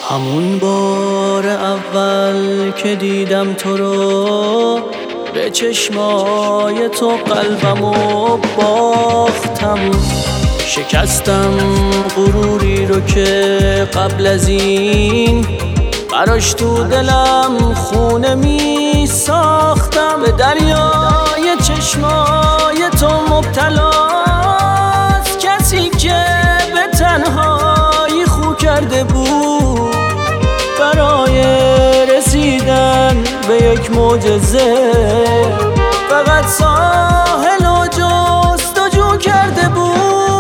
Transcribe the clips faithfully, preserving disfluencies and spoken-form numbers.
همون بار اول که دیدم تو رو، به چشمای تو قلبمو باختم. شکستم غروری رو که قبل از این براش تو دلم خونه می ساختم. به دریای چشمای تو مبتلاست کسی که به تنهایی خو کرده بود برای رسیدن به یک معجزه. فقط ساحل و جستجو کرده بود.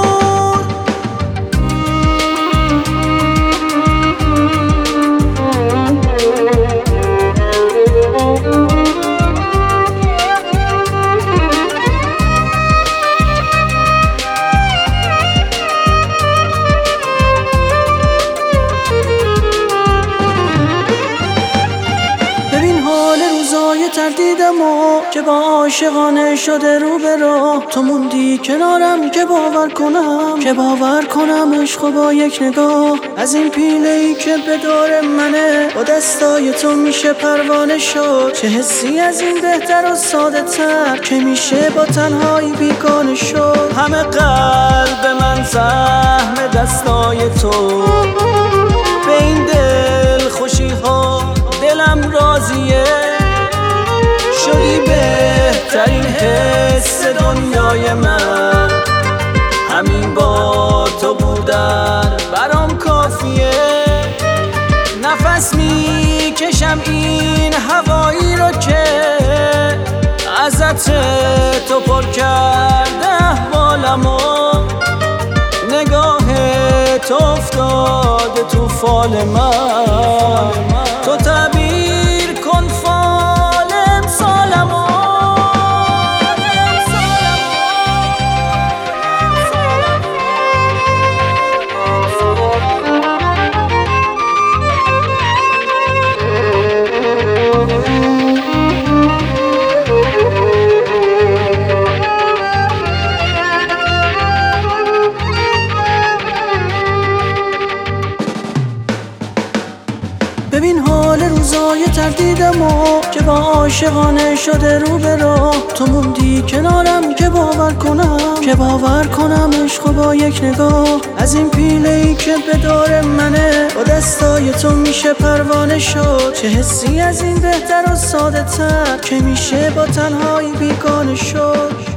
تردیدم و که با عاشقانه شده رو به رو، تو موندی کنارم که باور کنم که باور کنم عشق با یک نگاه از این پیله‌ای که به دور منه با دستای تو میشه پروانه شد. چه حسی از این بهتر و ساده تر که میشه با تنهایی بیگانه شد. همه قلب من سهم دستای تو، به این دل خوشی ها دلم راضیه. شدی بهترین حس دنیای من، همین با تو بودن برام کافیه. نفس میکشم این هوایی رو که ازت تو پر کرده احوالمو. نگاه تو افتاده تو فال من، تو تعبیر کن فال امسالمو. ببین حال روزای تردیدم و که با عاشقانه شده رو به رو، تو موندی کنارم که باور کنم که باور کنم عشق با یک نگاه از این پیله‌ای که به دور منه با دستای تو میشه پروانه شد. چه حسی از این بهتر و ساده تر که میشه با تنهایی بیگانه شد.